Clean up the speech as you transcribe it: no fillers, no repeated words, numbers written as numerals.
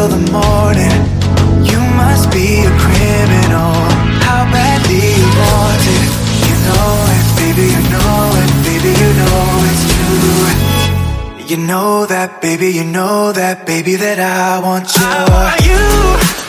till the morning. You must be a criminal. How badly you want it. You know it, baby, you know it. Baby, you know it's true. You know that, baby, you know that, baby, that I want you. Are you